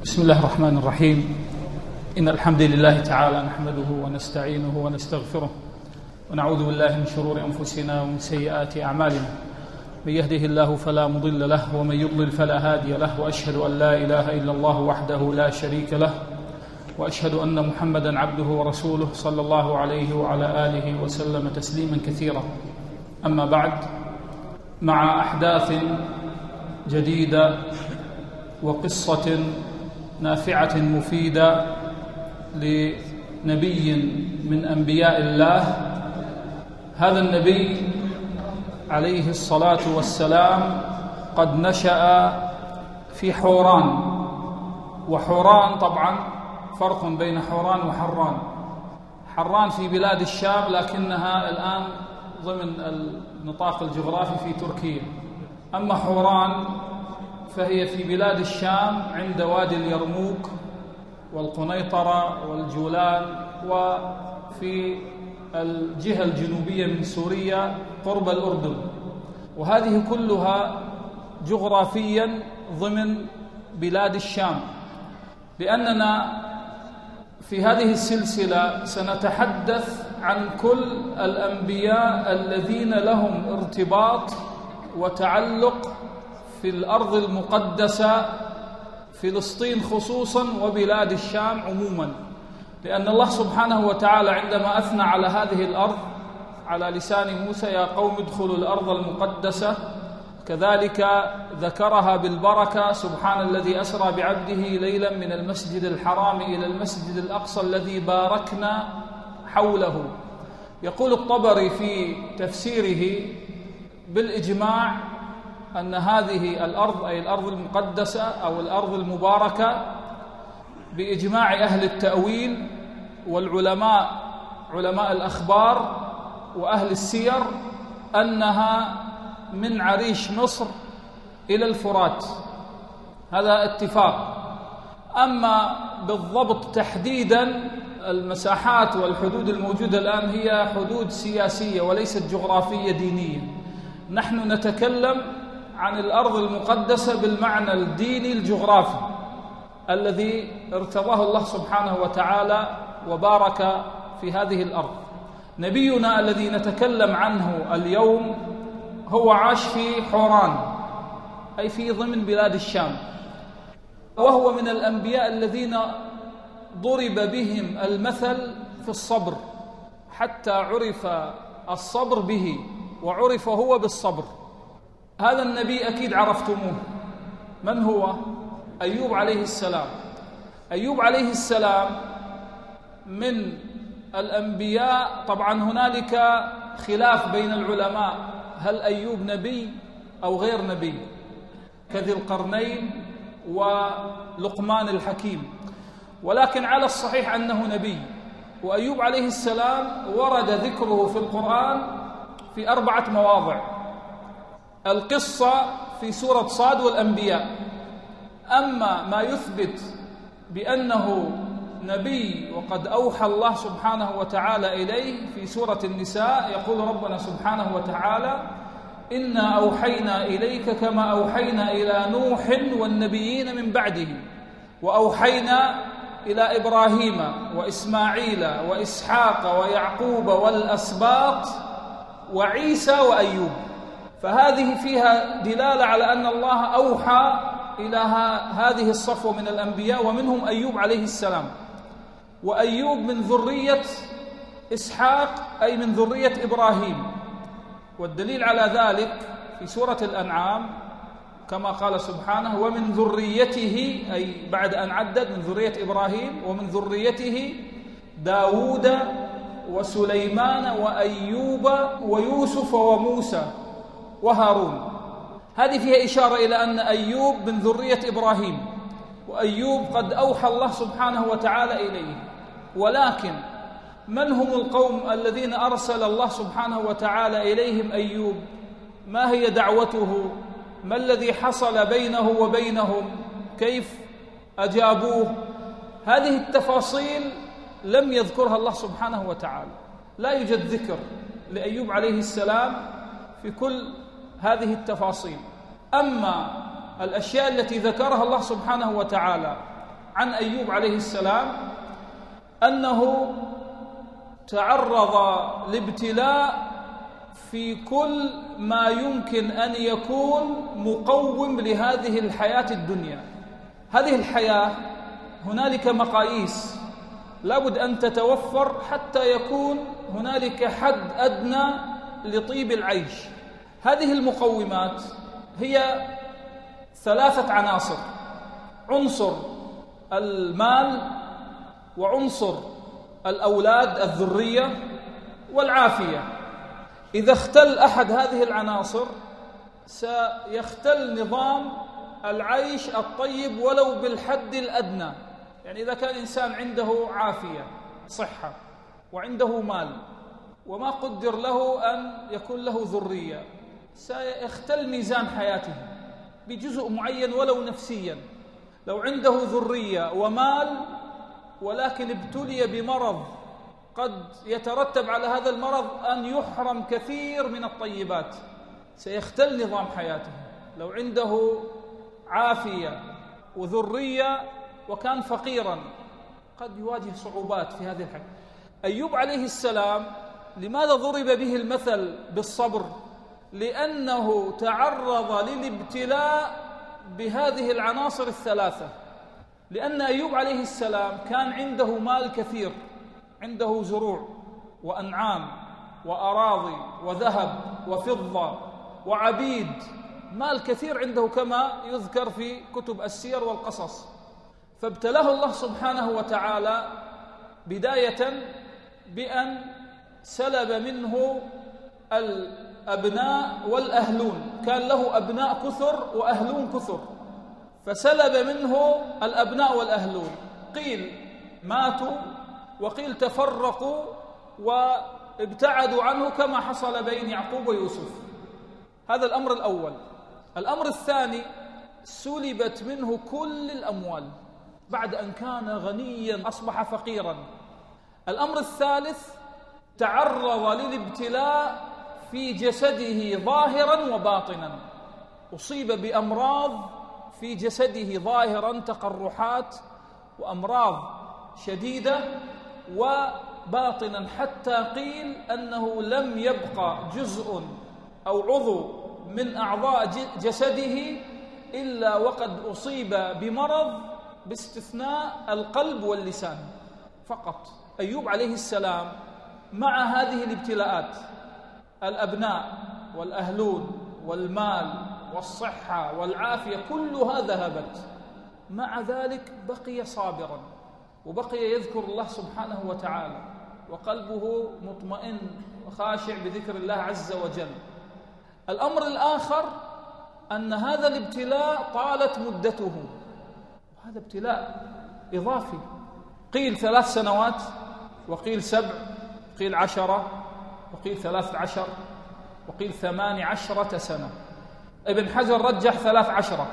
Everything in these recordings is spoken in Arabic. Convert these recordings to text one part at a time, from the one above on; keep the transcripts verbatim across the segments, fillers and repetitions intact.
بسم الله الرحمن الرحيم. إن الحمد لله تعالى نحمده ونستعينه ونستغفره ونعوذ بالله من شرور أنفسنا ومن سيئات أعمالنا. من يهده الله فلا مضل له ومن يضلل فلا هادي له، وأشهد أن لا إله إلا الله وحده لا شريك له، وأشهد أن محمدًا عبده ورسوله صلى الله عليه وعلى آله وسلم تسليمًا كثيرا. أما بعد، مع أحداث جديدة وقصة نافعة مفيدة لنبي من أنبياء الله. هذا النبي عليه الصلاة والسلام قد نشأ في حوران، وحوران طبعا فرق بين حوران وحران. حران في بلاد الشام، لكنها الآن ضمن النطاق الجغرافي في تركيا. أما حوران فهي في بلاد الشام عند وادي اليرموك والقنيطرة والجولان، وفي الجهة الجنوبية من سوريا قرب الأردن، وهذه كلها جغرافيا ضمن بلاد الشام. لأننا في هذه السلسلة سنتحدث عن كل الأنبياء الذين لهم ارتباط وتعلق في الأرض المقدسة، فلسطين خصوصا وبلاد الشام عموما، لأن الله سبحانه وتعالى عندما أثنى على هذه الأرض على لسان موسى: يا قوم ادخلوا الأرض المقدسة، كذلك ذكرها بالبركة: سبحان الذي أسرى بعبده ليلا من المسجد الحرام إلى المسجد الأقصى الذي باركنا حوله. يقول الطبري في تفسيره: بالإجماع أن هذه الأرض، أي الأرض المقدسة أو الأرض المباركة، بإجماع أهل التأويل والعلماء علماء الأخبار وأهل السير، أنها من عريش مصر إلى الفرات. هذا اتفاق. أما بالضبط تحديدا المساحات والحدود الموجودة الآن هي حدود سياسية وليست جغرافية دينية. نحن نتكلم عن الأرض المقدسة بالمعنى الديني الجغرافي الذي ارتضاه الله سبحانه وتعالى وبارك في هذه الأرض. نبينا الذي نتكلم عنه اليوم هو عاش في حوران، أي في ضمن بلاد الشام، وهو من الأنبياء الذين ضرب بهم المثل في الصبر، حتى عرف الصبر به وعرف هو بالصبر. هذا النبي أكيد عرفتموه. من هو؟ أيوب عليه السلام. أيوب عليه السلام من الأنبياء. طبعا هنالك خلاف بين العلماء: هل أيوب نبي أو غير نبي، كذي القرنين ولقمان الحكيم، ولكن على الصحيح أنه نبي. وأيوب عليه السلام ورد ذكره في القرآن في أربعة مواضع. القصة في سورة صاد والأنبياء. أما ما يثبت بأنه نبي وقد أوحى الله سبحانه وتعالى إليه في سورة النساء، يقول ربنا سبحانه وتعالى: إنا أوحينا إليك كما أوحينا إلى نوح والنبيين من بعده، وأوحينا إلى إبراهيم وإسماعيل وإسحاق ويعقوب والأسباط وعيسى وأيوب. فهذه فيها دلالة على أن الله أوحى إلى هذه الصفوة من الأنبياء، ومنهم أيوب عليه السلام. وأيوب من ذرية إسحاق، أي من ذرية إبراهيم. والدليل على ذلك في سورة الأنعام كما قال سبحانه: ومن ذريته، أي بعد أن عدد من ذرية إبراهيم: ومن ذريته داود وسليمان وأيوب ويوسف وموسى وهارون. هذه فيها إشارة إلى أن أيوب من ذرية إبراهيم، وأيوب قد أوحى الله سبحانه وتعالى إليه. ولكن من هم القوم الذين أرسل الله سبحانه وتعالى إليهم أيوب؟ ما هي دعوته؟ ما الذي حصل بينه وبينهم؟ كيف أجابوه؟ هذه التفاصيل لم يذكرها الله سبحانه وتعالى. لا يوجد ذكر لأيوب عليه السلام في كل هذه التفاصيل. أما الأشياء التي ذكرها الله سبحانه وتعالى عن أيوب عليه السلام أنه تعرض لابتلاء في كل ما يمكن أن يكون مقوم لهذه الحياة الدنيا. هذه الحياة هنالك مقاييس لابد أن تتوفر حتى يكون هنالك حد أدنى لطيب العيش. هذه المقومات هي ثلاثة عناصر: عنصر المال، وعنصر الأولاد الذرية، والعافية. إذا اختل أحد هذه العناصر سيختل نظام العيش الطيب ولو بالحد الأدنى. يعني إذا كان إنسان عنده عافية صحة وعنده مال وما قدر له أن يكون له ذرية سيختل ميزان حياته بجزء معين ولو نفسيا. لو عنده ذرية ومال ولكن ابتلي بمرض قد يترتب على هذا المرض أن يحرم كثير من الطيبات سيختل نظام حياته. لو عنده عافية وذرية وكان فقيرا قد يواجه صعوبات في هذه الحياة. أيوب عليه السلام لماذا ضرب به المثل بالصبر؟ لأنه تعرض للابتلاء بهذه العناصر الثلاثة. لأن أيوب عليه السلام كان عنده مال كثير، عنده زروع وأنعام وأراضي وذهب وفضة وعبيد، مال كثير عنده كما يذكر في كتب السير والقصص. فابتلاه الله سبحانه وتعالى بداية بأن سلب منه الأبناء والأهلون. كان له أبناء كثر وأهلون كثر، فسلب منه الأبناء والأهلون. قيل ماتوا وقيل تفرقوا وابتعدوا عنه كما حصل بين يعقوب ويوسف. هذا الأمر الأول. الأمر الثاني سلبت منه كل الأموال بعد أن كان غنيا أصبح فقيرا. الأمر الثالث تعرض للابتلاء في جسده ظاهرا وباطنا، أصيب بأمراض في جسده ظاهرا، تقرحات وأمراض شديدة، وباطنا حتى قيل أنه لم يبقى جزء أو عضو من أعضاء جسده إلا وقد أصيب بمرض باستثناء القلب واللسان فقط. أيوب عليه السلام مع هذه الابتلاءات، الأبناء والأهلون والمال والصحة والعافية كلها ذهبت، مع ذلك بقي صابرا وبقي يذكر الله سبحانه وتعالى وقلبه مطمئن وخاشع بذكر الله عز وجل. الأمر الآخر أن هذا الابتلاء طالت مدته، وهذا ابتلاء إضافي، قيل ثلاث سنوات وقيل سبع، قيل عشرة وقيل ثلاث عشر وقيل ثمان عشرة سنة. ابن حجر رجح ثلاث عشرة،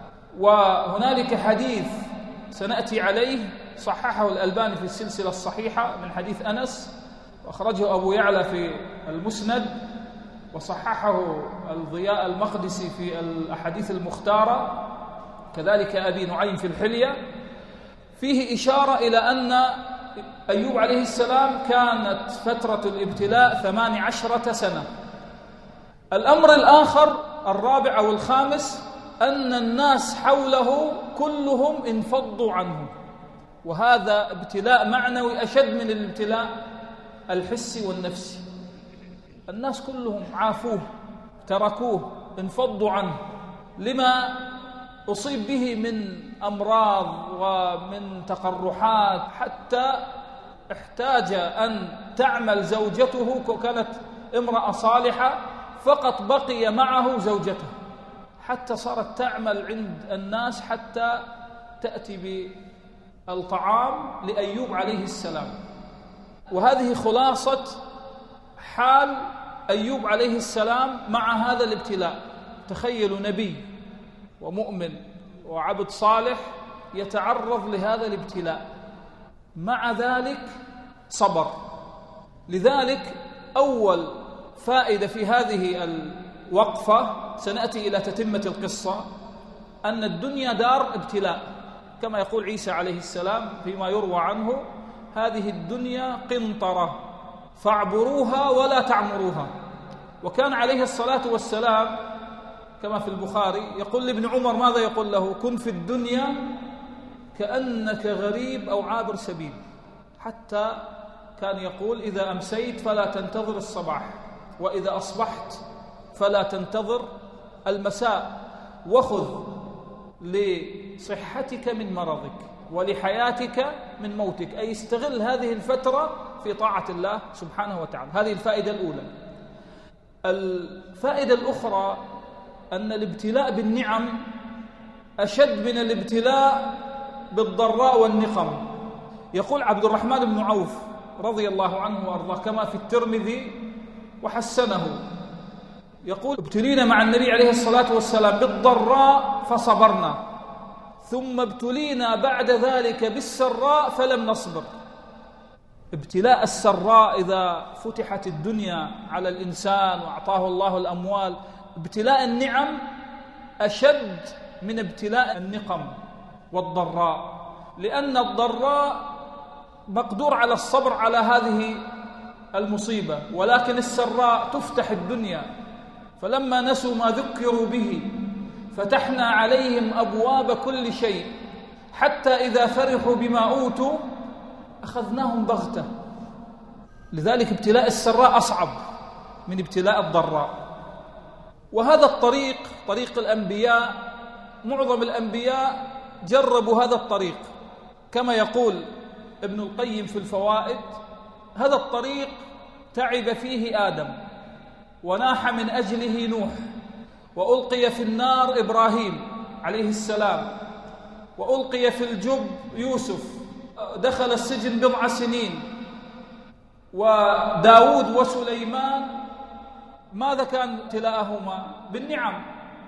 وهنالك حديث سنأتي عليه صححه الألباني في السلسلة الصحيحة من حديث أنس، وأخرجه أبو يعلى في المسند، وصححه الضياء المقدسي في الأحاديث المختارة، كذلك أبي نعيم في الحلية، فيه إشارة إلى أن أيوب عليه السلام كانت فترة الابتلاء ثمان عشرة سنة. الأمر الآخر الرابع أو الخامس أن الناس حوله كلهم انفضوا عنه، وهذا ابتلاء معنوي أشد من الابتلاء الحسي والنفسي. الناس كلهم عافوه تركوه انفضوا عنه لما أصيب به من أمراض ومن تقرحات، حتى احتاج أن تعمل زوجته، وكانت امرأة صالحة فقط بقي معه زوجته، حتى صارت تعمل عند الناس حتى تأتي بالطعام لأيوب عليه السلام. وهذه خلاصة حال أيوب عليه السلام مع هذا الابتلاء. تخيلوا نبي ومؤمن وعبد صالح يتعرض لهذا الابتلاء، مع ذلك صبر. لذلك أول فائدة في هذه الوقفة، سنأتي إلى تتمة القصة، أن الدنيا دار ابتلاء، كما يقول عيسى عليه السلام فيما يروى عنه: هذه الدنيا قنطرة فاعبروها ولا تعمروها. وكان عليه الصلاة والسلام كما في البخاري يقول لابن عمر ماذا يقول له؟ كن في الدنيا كأنك غريب أو عابر سبيل. حتى كان يقول: إذا أمسيت فلا تنتظر الصباح، وإذا أصبحت فلا تنتظر المساء، وخذ لصحتك من مرضك ولحياتك من موتك، أي استغل هذه الفترة في طاعة الله سبحانه وتعالى. هذه الفائدة الأولى. الفائدة الأخرى أن الابتلاء بالنعم أشد من الابتلاء بالضراء والنقم. يقول عبد الرحمن بن عوف رضي الله عنه وأرضاه كما في الترمذي وحسنه، يقول: ابتلينا مع النبي عليه الصلاة والسلام بالضراء فصبرنا، ثم ابتلينا بعد ذلك بالسراء فلم نصبر. ابتلاء السراء إذا فتحت الدنيا على الإنسان وأعطاه الله الأموال، ابتلاء النعم أشد من ابتلاء النقم والضراء، لأن الضراء مقدور على الصبر على هذه المصيبة، ولكن السراء تفتح الدنيا. فلما نسوا ما ذكروا به فتحنا عليهم أبواب كل شيء حتى إذا فرحوا بما أوتوا أخذناهم بغتة. لذلك ابتلاء السراء أصعب من ابتلاء الضراء. وهذا الطريق طريق الأنبياء، معظم الأنبياء جربوا هذا الطريق. كما يقول ابن القيم في الفوائد: هذا الطريق تعب فيه آدم، وناح من أجله نوح، وألقي في النار إبراهيم عليه السلام، وألقي في الجب يوسف، دخل السجن بضع سنين، وداود وسليمان ماذا كان ابتلاءهما؟ بالنعم.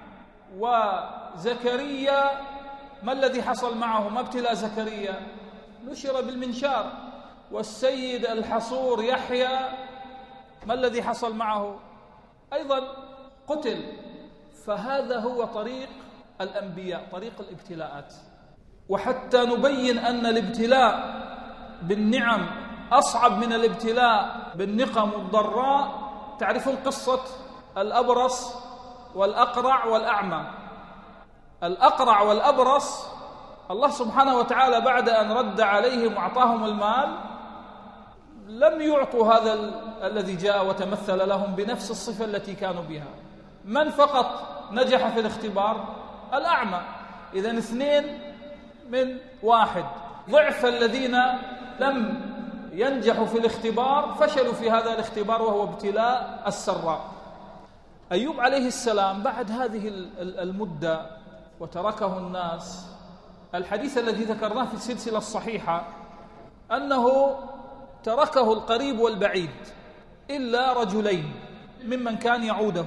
وزكريا ما الذي حصل معه؟ ما ابتلاء زكريا، نشر بالمنشار. والسيد الحصور يحيى ما الذي حصل معه؟ أيضا قتل. فهذا هو طريق الأنبياء، طريق الابتلاءات. وحتى نبين أن الابتلاء بالنعم أصعب من الابتلاء بالنقم والضراء، تعرفون قصة الأبرص والأقرع والأعمى. الأقرع والأبرص الله سبحانه وتعالى بعد أن رد عليهم وأعطاهم المال لم يعطوا هذا ال... الذي جاء وتمثل لهم بنفس الصفة التي كانوا بها. من فقط نجح في الاختبار؟ الأعمى. إذن اثنين من واحد، ضعف الذين لم ينجحوا في الاختبار فشلوا في هذا الاختبار، وهو ابتلاء السراء. أيوب عليه السلام بعد هذه المدة وتركه الناس، الحديث الذي ذكرناه في السلسلة الصحيحة أنه تركه القريب والبعيد إلا رجلين ممن كان يعوده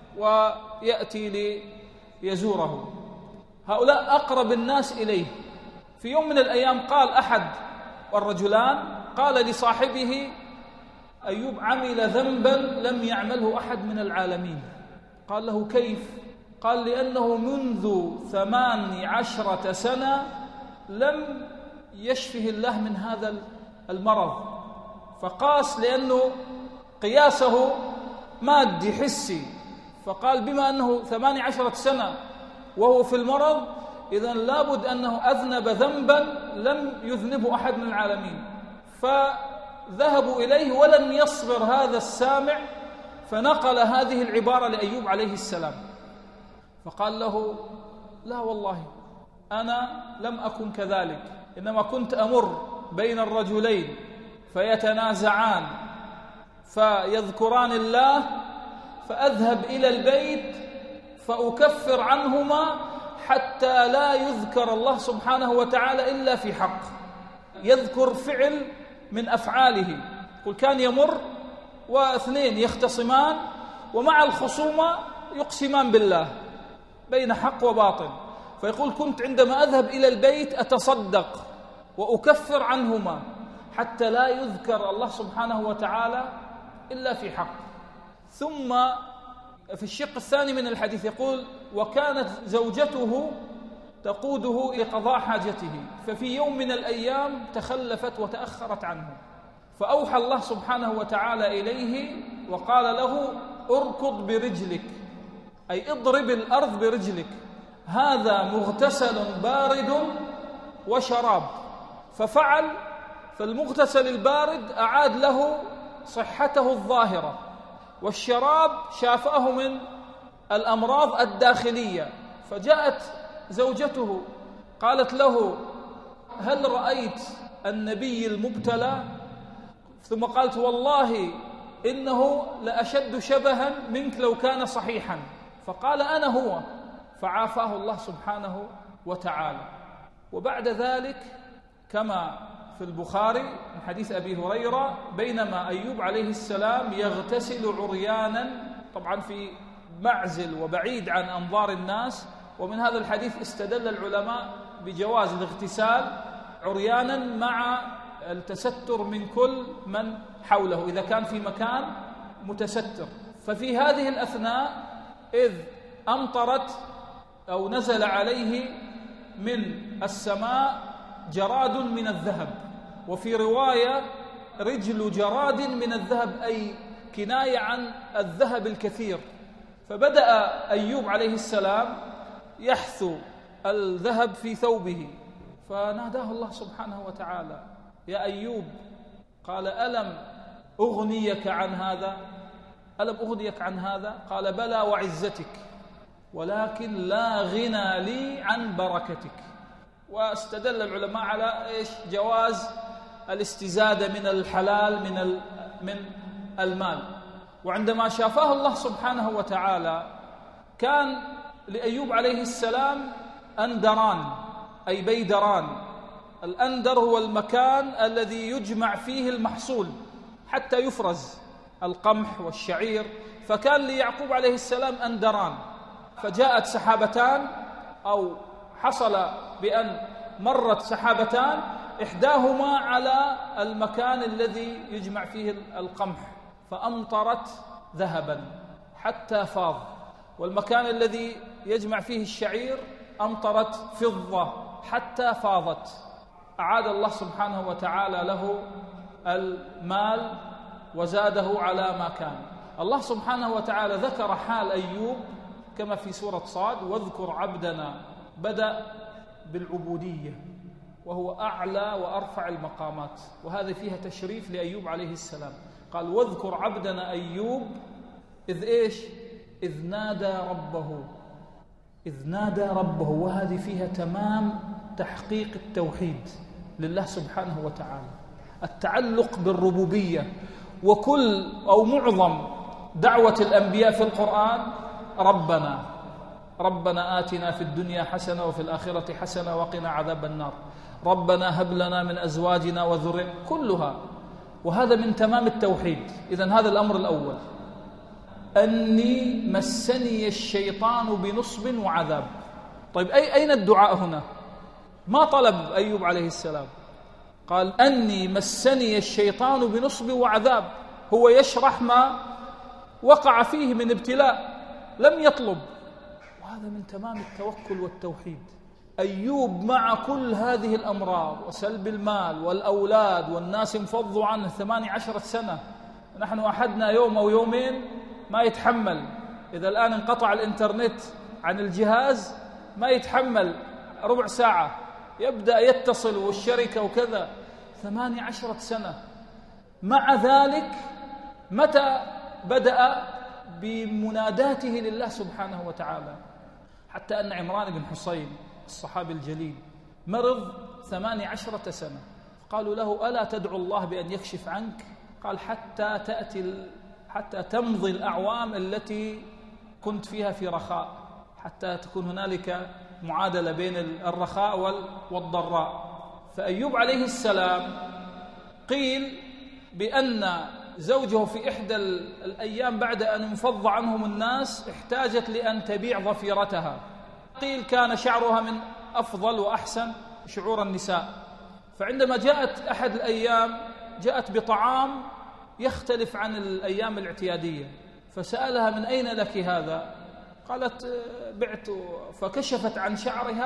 ويأتي ليزوره، هؤلاء أقرب الناس إليه. في يوم من الأيام قال أحد الرجلان قال لصاحبه: أيوب عمل ذنبا لم يعمله أحد من العالمين. قال له: كيف؟ قال: لأنه منذ ثمان عشرة سنة لم يشفه الله من هذا المرض. فقاس، لأنه قياسه مادي حسي، فقال بما أنه ثمان عشرة سنة وهو في المرض، إذن لابد أنه أذنب ذنبا لم يذنبه أحد من العالمين. فذهبوا إليه ولم يصبر هذا السامع، فنقل هذه العبارة لأيوب عليه السلام، فقال له: لا والله أنا لم أكن كذلك، إنما كنت أمر بين الرجلين فيتنازعان فيذكران الله، فأذهب إلى البيت فأكفر عنهما حتى لا يذكر الله سبحانه وتعالى إلا في حق، يذكر فعل من أفعاله. قل كان يمر واثنين يختصمان، ومع الخصومة يقسمان بالله بين حق وباطل، فيقول: كنت عندما أذهب إلى البيت أتصدق وأكفر عنهما حتى لا يذكر الله سبحانه وتعالى إلا في حق. ثم في الشق الثاني من الحديث يقول: وكانت زوجته تقوده لقضاء حاجته، ففي يوم من الأيام تخلفت وتأخرت عنه، فأوحى الله سبحانه وتعالى إليه وقال له: اركض برجلك، أي اضرب الأرض برجلك، هذا مغتسل بارد وشراب. ففعل، فالمغتسل البارد أعاد له صحته الظاهرة، والشراب شافاه من الأمراض الداخلية. فجاءت زوجته قالت له: هل رأيت النبي المبتلى؟ ثم قالت: والله إنه لأشد شبها منك لو كان صحيحا. فقال: أنا هو، فعافاه الله سبحانه وتعالى. وبعد ذلك كما في البخاري من حديث أبي هريرة، بينما أيوب عليه السلام يغتسل عريانا، طبعا في معزل وبعيد عن أنظار الناس، ومن هذا الحديث استدل العلماء بجواز الاغتسال عريانا مع التستر من كل من حوله إذا كان في مكان متستر. ففي هذه الأثناء إذ أمطرت أو نزل عليه من السماء جراد من الذهب، وفي رواية رجل جراد من الذهب، أي كناية عن الذهب الكثير. فبدأ أيوب عليه السلام يحثو الذهب في ثوبه، فناداه الله سبحانه وتعالى: يا أيوب. قال: ألم أغنيك عن هذا؟ ألم أغنيك عن هذا؟ قال: بلى وعزتك، ولكن لا غنى لي عن بركتك. واستدل العلماء على إيش؟ جواز الاستزادة من الحلال من من المال. وعندما شافاه الله سبحانه وتعالى كان لأيوب عليه السلام أندران، أي بيدران. الأندر هو المكان الذي يجمع فيه المحصول حتى يفرز القمح والشعير، فكان ليعقوب عليه السلام أندران. فجاءت سحابتان، أو حصل بأن مرت سحابتان، إحداهما على المكان الذي يجمع فيه القمح فأمطرت ذهبا حتى فاض، والمكان الذي يجمع فيه الشعير أمطرت فضة حتى فاضت. أعاد الله سبحانه وتعالى له المال وزاده على ما كان. الله سبحانه وتعالى ذكر حال أيوب كما في سورة صاد: واذكر عبدنا، بدأ بالعبودية وهو أعلى وأرفع المقامات، وهذا فيها تشريف لأيوب عليه السلام. قال: واذكر عبدنا أيوب إذ إيش؟ إذ نادى ربه، إذ نادى ربه، وهذه فيها تمام تحقيق التوحيد لله سبحانه وتعالى، التعلق بالربوبية. وكل أو معظم دعوة الأنبياء في القرآن: ربنا ربنا آتنا في الدنيا حسنة وفي الآخرة حسنة وقنا عذاب النار، ربنا هب لنا من أزواجنا وذريتنا، كلها. وهذا من تمام التوحيد. إذن هذا الأمر الأول: أني مسني الشيطان بنصب وعذاب. طيب أي أين الدعاء هنا؟ ما طلب أيوب عليه السلام، قال: أني مسني الشيطان بنصب وعذاب. هو يشرح ما وقع فيه من ابتلاء، لم يطلب. وهذا من تمام التوكل والتوحيد. أيوب مع كل هذه الأمراض وسلب المال والأولاد والناس انفضوا عنه ثماني عشرة سنة، نحن أحدنا يوم أو يومين ما يتحمل. إذا الآن انقطع الإنترنت عن الجهاز ما يتحمل ربع ساعة، يبدأ يتصل والشركة وكذا. ثماني عشرة سنة. مع ذلك متى بدأ بمناداته لله سبحانه وتعالى؟ حتى أن عمران بن حصين الصحابي الجليل مرض ثماني عشرة سنة، قالوا له: ألا تدعو الله بأن يكشف عنك؟ قال: حتى تأتي حتى تمضي الأعوام التي كنت فيها في رخاء، حتى تكون هنالك معادلة بين الرخاء والضراء. فأيوب عليه السلام قيل بأن زوجه في إحدى الأيام بعد أن انفض عنهم الناس احتاجت لأن تبيع ضفيرتها، قيل كان شعرها من أفضل وأحسن شعور النساء. فعندما جاءت أحد الأيام جاءت بطعام يختلف عن الأيام الاعتيادية، فسألها: من أين لك هذا؟ قالت: بعت. فكشفت عن شعرها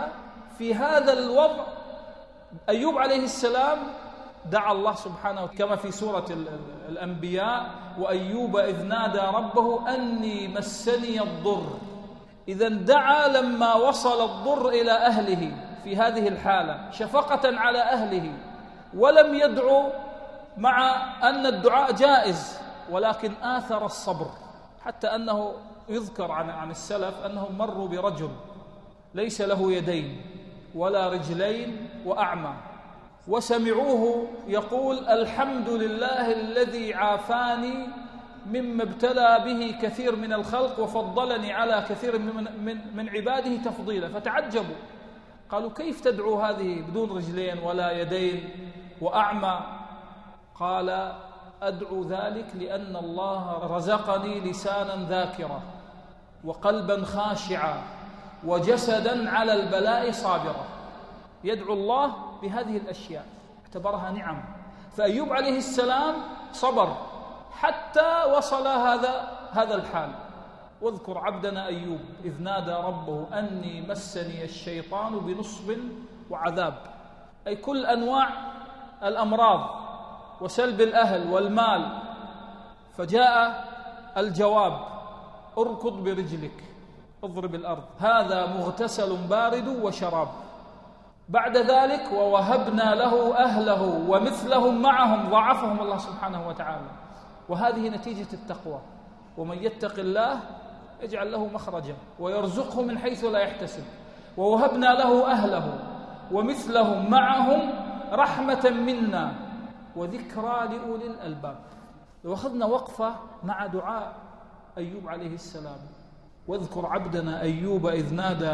في هذا الوضع أيوب عليه السلام دعا الله سبحانه كما في سورة الأنبياء: وأيوب إذ نادى ربه أني مسني الضر. إذن دعا لما وصل الضر إلى أهله في هذه الحالة شفقة على أهله، ولم يدعو مع أن الدعاء جائز، ولكن آثر الصبر، حتى أنه يذكر عن عن السلف أنهم مروا برجل ليس له يدين ولا رجلين وأعمى، وسمعوه يقول: الحمد لله الذي عافاني مما ابتلى به كثير من الخلق وفضلني على كثير من, من, من عباده تفضيلا. فتعجبوا، قالوا: كيف تدعو هذه بدون رجلين ولا يدين وأعمى؟ قال: أدعو ذلك لأن الله رزقني لسانا ذاكرا وقلبا خاشعا وجسدا على البلاء صابرا. يدعو الله بهذه الأشياء، اعتبرها نعم. فأيوب عليه السلام صبر حتى وصل هذا هذا الحال. واذكر عبدنا أيوب إذ نادى ربه أني مسني الشيطان بنصب وعذاب، أي كل أنواع الأمراض وسلب الأهل والمال. فجاء الجواب: اركض برجلك اضرب الأرض، هذا مغتسل بارد وشراب. بعد ذلك: ووهبنا له أهله ومثلهم معهم، ضاعفهم الله سبحانه وتعالى. وهذه نتيجة التقوى. ومن يتق الله يجعل له مخرجا ويرزقه من حيث لا يحتسب. ووهبنا له أهله ومثلهم معهم رحمة منا وذكرى لأولي الألباب. لو أخذنا وقفة مع دعاء أيوب عليه السلام: واذكر عبدنا أيوب إذ نادى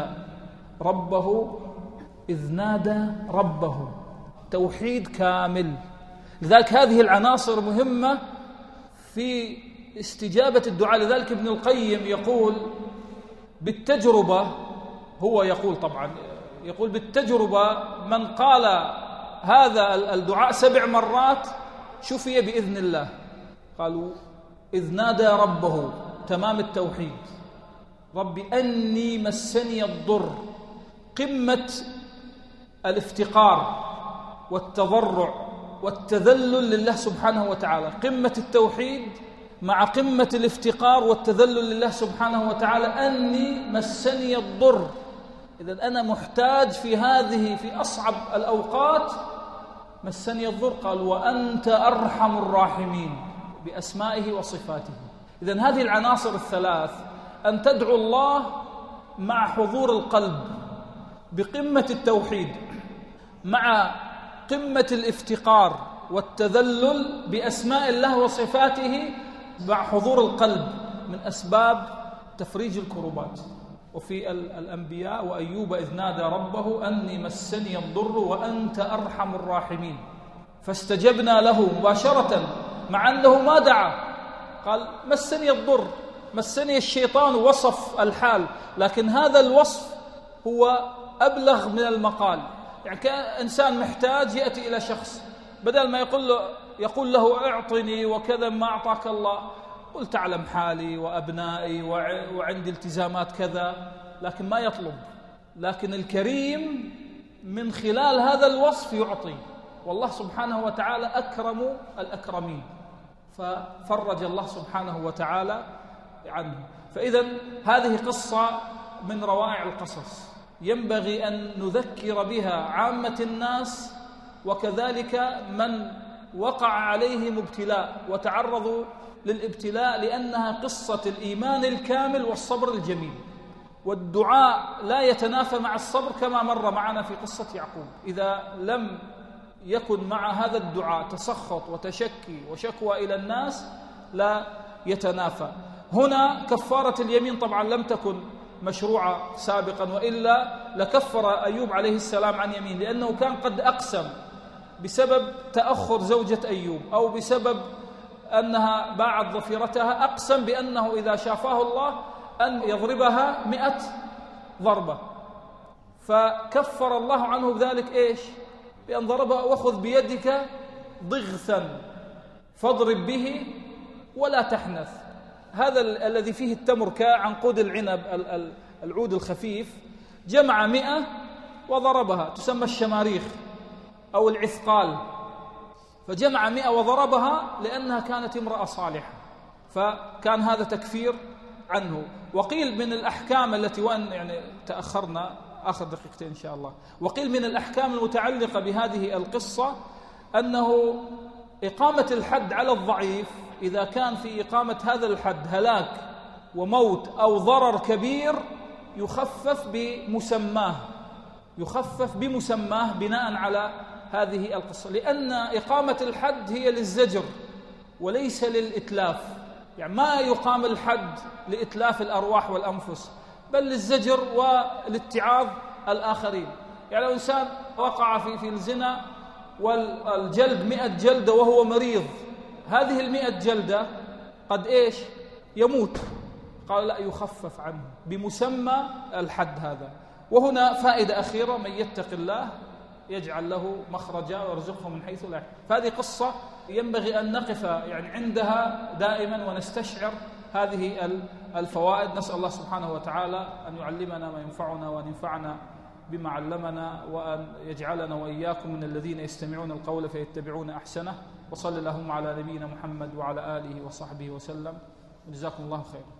ربه إذ نادى ربه، توحيد كامل. لذلك هذه العناصر مهمة في استجابة الدعاء. لذلك ابن القيم يقول بالتجربة، هو يقول طبعا يقول بالتجربة من قال هذا الدعاء سبع مرات شفي بإذن الله. قالوا: إذ نادى ربه، تمام التوحيد، رب أني مسني الضر، قمة الافتقار والتضرع والتذلل لله سبحانه وتعالى، قمة التوحيد مع قمة الافتقار والتذلل لله سبحانه وتعالى. أني مسني الضر، إذن أنا محتاج في هذه في أصعب الأوقات. مسني الضر، قال: وأنت أرحم الراحمين، بأسمائه وصفاته. إذن هذه العناصر الثلاث، أن تدعو الله مع حضور القلب بقمة التوحيد، مع قمة الافتقار والتذلل بأسماء الله وصفاته، مع حضور القلب، من أسباب تفريج الكربات. وفي الأنبياء: وأيوب إذ نادى ربه أني مسني الضر وأنت أرحم الراحمين، فاستجبنا له مباشرة مع أنه ما دعا. قال: مسني الضر، مسني الشيطان، وصف الحال، لكن هذا الوصف هو أبلغ من المقال. يعني كإنسان محتاج يأتي إلى شخص، بدل ما يقول له يقول له اعطني وكذا ما أعطاك الله، قل تعلم حالي وأبنائي وعندي التزامات كذا، لكن ما يطلب. لكن الكريم من خلال هذا الوصف يعطي، والله سبحانه وتعالى أكرم الأكرمين، ففرج الله سبحانه وتعالى عنه. فإذا هذه قصة من روائع القصص ينبغي أن نذكر بها عامة الناس، وكذلك من وقع عليهم ابتلاء وتعرضوا للابتلاء، لأنها قصة الإيمان الكامل والصبر الجميل. والدعاء لا يتنافى مع الصبر، كما مر معنا في قصة يعقوب. إذا لم يكن مع هذا الدعاء تسخط وتشكي وشكوى إلى الناس لا يتنافى. هنا كفارة اليمين طبعا لم تكن مشروعة سابقا، وإلا لكفر أيوب عليه السلام عن يمين، لأنه كان قد أقسم بسبب تأخر زوجة أيوب أو بسبب أنها باعت ضفيرتها، أقسم بأنه إذا شافاه الله أن يضربها مئة ضربة، فكفر الله عنه بذلك إيش؟ بأن ضربها: وخذ بيدك ضغثا فاضرب به ولا تحنث. هذا الذي فيه التمر كعنقود العنب، العود الخفيف، جمع مئة وضربها، تسمى الشماريخ أو العثقال، فجمع مئة وضربها لأنها كانت امرأة صالحة، فكان هذا تكفير عنه. وقيل من الأحكام التي، وأن يعني تأخرنا آخر دقيقتين إن شاء الله، وقيل من الأحكام المتعلقة بهذه القصة أنه إقامة الحد على الضعيف إذا كان في إقامة هذا الحد هلاك وموت أو ضرر كبير يخفف بمسماه يخفف بمسماه بناء على هذه القصة، لأن إقامة الحد هي للزجر وليس للإتلاف. يعني ما يقام الحد لإتلاف الأرواح والأنفس، بل للزجر والاتعاظ الآخرين. يعني لو إنسان وقع في في الزنا والجلد مئة جلدة وهو مريض، هذه المئة جلدة قد إيش يموت، قال لا، يخفف عنه بمسمى الحد هذا. وهنا فائدة أخيرة: من يتق الله يجعل له مخرجا ويرزقه من حيث لا يحتسب. فهذه قصة ينبغي أن نقف يعني عندها دائما ونستشعر هذه الفوائد. نسأل الله سبحانه وتعالى أن يعلمنا ما ينفعنا وأن ينفعنا بما علمنا، وأن يجعلنا وإياكم من الذين يستمعون القول فيتبعون أحسنه. وصلى اللهم على نبينا محمد وعلى آله وصحبه وسلم، وجزاكم الله خيرا.